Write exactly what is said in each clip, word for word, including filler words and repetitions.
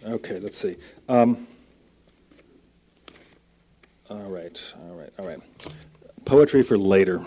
Okay, let's see. Um, all right, all right, all right. Poetry for later.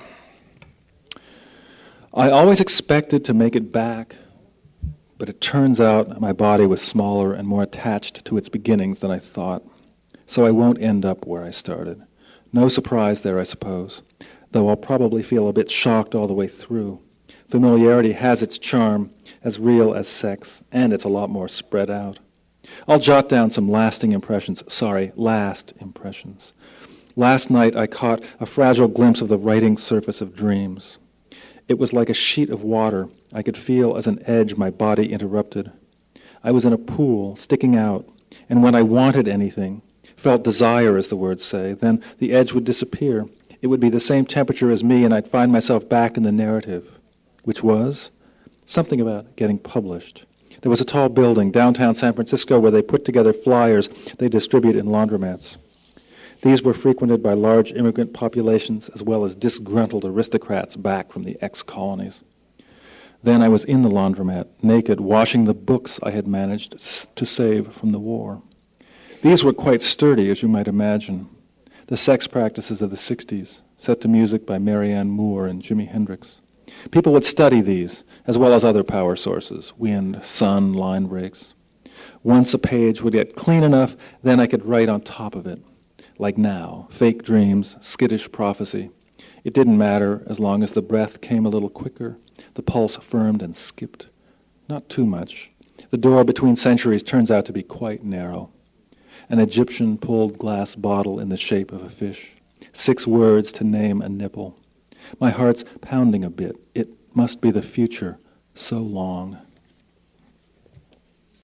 I always expected to make it back, but it turns out my body was smaller and more attached to its beginnings than I thought, so I won't end up where I started. No surprise there, I suppose, though I'll probably feel a bit shocked all the way through. Familiarity has its charm, as real as sex, and it's a lot more spread out. I'll jot down some lasting impressions. Sorry, last impressions. Last night I caught a fragile glimpse of the writing surface of dreams. It was like a sheet of water I could feel as an edge my body interrupted. I was in a pool, sticking out, and when I wanted anything, felt desire, as the words say, then the edge would disappear. It would be the same temperature as me, and I'd find myself back in the narrative, which was something about getting published. There was a tall building, downtown San Francisco, where they put together flyers they distribute in laundromats. These were frequented by large immigrant populations as well as disgruntled aristocrats back from the ex-colonies. Then I was in the laundromat, naked, washing the books I had managed to save from the war. These were quite sturdy, as you might imagine. The sex practices of the sixties, set to music by Marianne Moore and Jimi Hendrix. People would study these, as well as other power sources, wind, sun, line breaks. Once a page would get clean enough, then I could write on top of it. Like now, fake dreams, skittish prophecy. It didn't matter as long as the breath came a little quicker, the pulse firmed and skipped. Not too much. The door between centuries turns out to be quite narrow. An Egyptian pulled glass bottle in the shape of a fish. Six words to name a nipple. My heart's pounding a bit. It must be the future, so long.